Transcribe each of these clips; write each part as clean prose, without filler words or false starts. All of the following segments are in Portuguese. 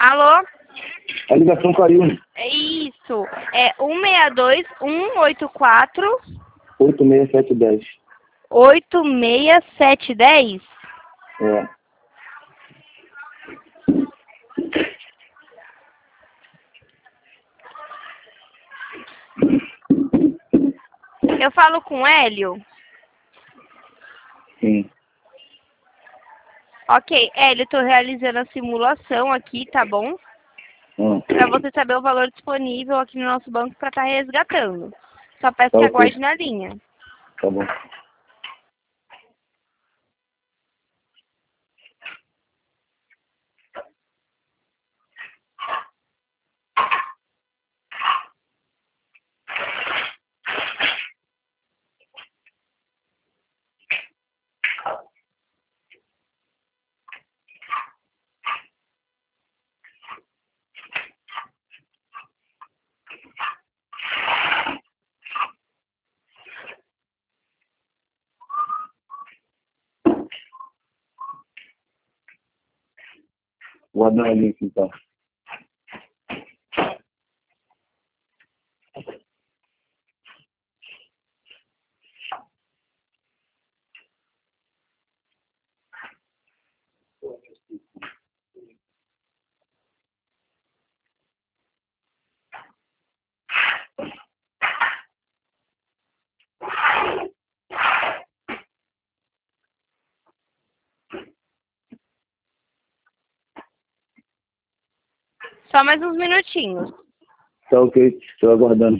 Alô? A ligação caiu. É isso. É 162-184... 86710. 86710? É. Eu falo com o Hélio? Sim. Ok, Hélio, tô realizando a simulação aqui, tá bom? Pra você saber o valor disponível aqui no nosso banco pra estar resgatando. Só peço Tá que ok. aguarde na linha. Tá bom. Vou dar ali aqui, então. Só mais uns minutinhos. Tá ok. Estou aguardando.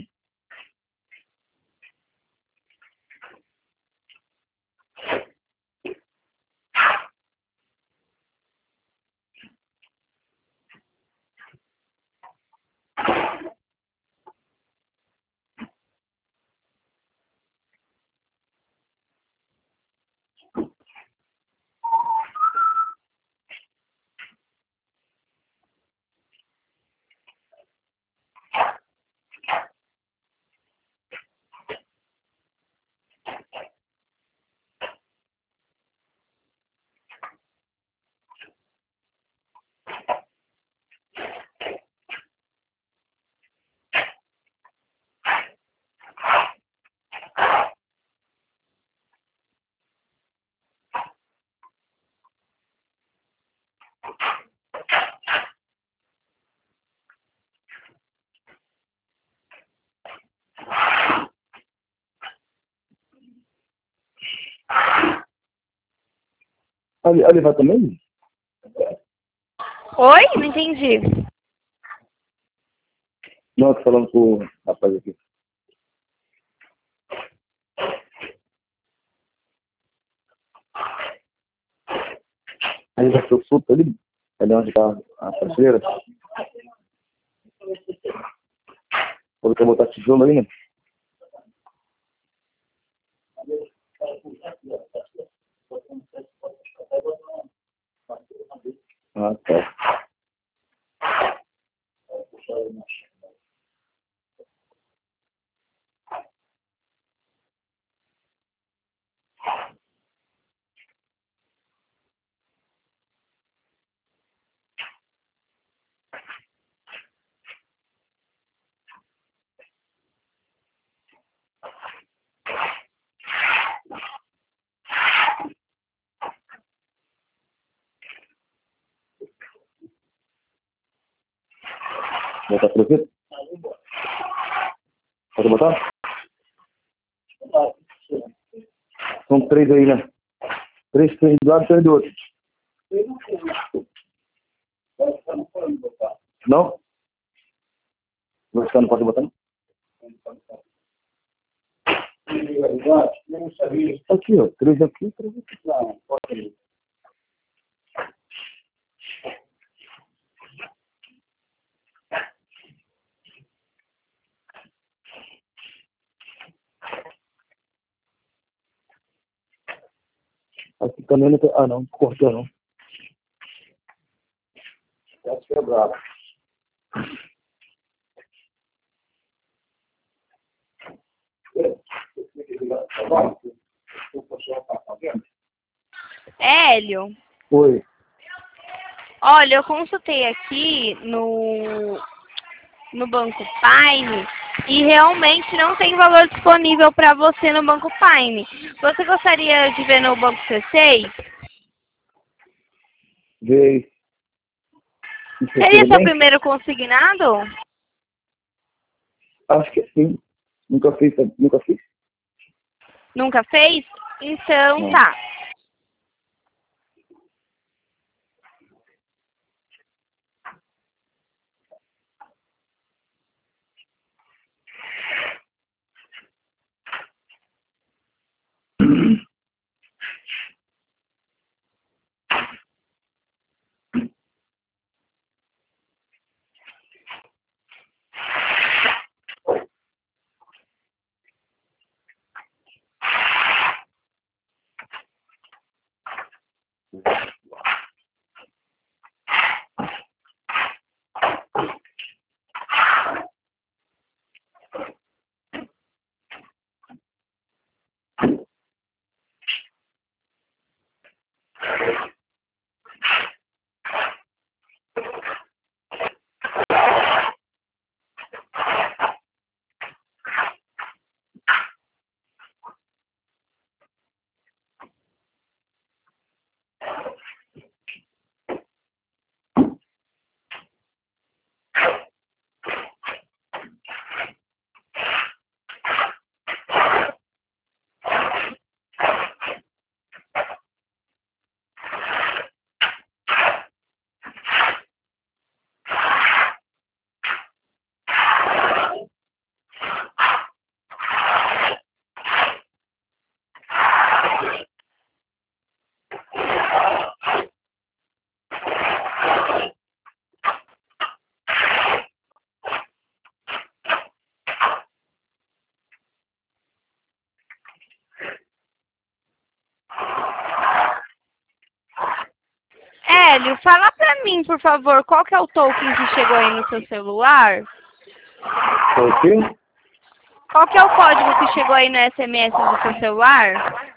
Ali vai também? Oi? Não entendi. Não, tô falando com o rapaz aqui. Aí vai ser o sul ali? Ali onde tá a prateleira? Ou quer botar tijolo aí, né? Ah, tá. Botar por aqui? Pode botar? São 3 aí, né? 3 de um lado e 3 do outro. Não? Vai ficar no pode botar, não? Aqui, ó. 3 aqui, 3 aqui. Aqui também não tem... Ah, não. Cortou, não. Tá quebrado. Hélio? Oi. Olha, eu consultei aqui no Banco Pine e realmente não tem valor disponível para você no Banco Pine. Você gostaria de ver no Banco C6? Vê aí. Isso Seria tudo seu bem? primeiro consignado? Acho que sim. Nunca fiz, nunca fiz. Nunca fez? Então Não. tá. Hélio, fala pra mim, por favor, qual que é o token que chegou aí no seu celular? O quê? Qual que é o código que chegou aí no SMS do seu celular?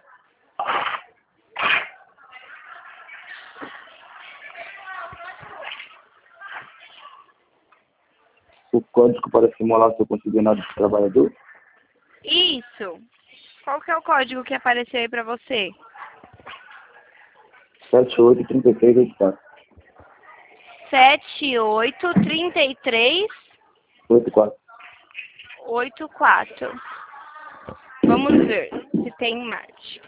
O código para simular seu consignado de trabalhador? Isso. Qual que é o código que apareceu aí pra você? 783684. 783384. 84. Vamos ver se tem em Marte.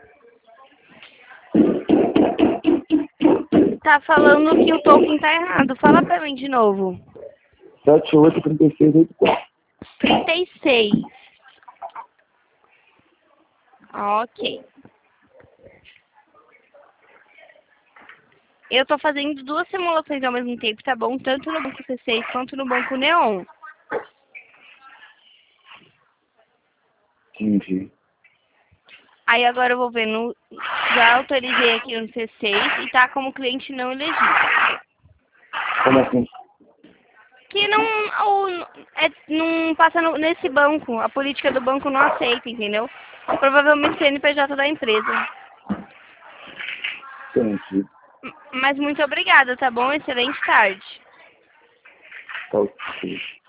Tá falando que o token tá errado. Fala pra mim de novo. 783684. 36. Ok. Eu tô fazendo duas simulações ao mesmo tempo, tá bom? Tanto no banco C6 quanto no banco Neon. Entendi. Aí agora eu vou ver no... Já autorizei aqui no C6 e tá como cliente não elegível. Como assim? Que não, não passa nesse banco. A política do banco não aceita, entendeu? Provavelmente CNPJ da empresa. Entendi. Mas muito obrigada, tá bom? Excelente tarde. Tá ok.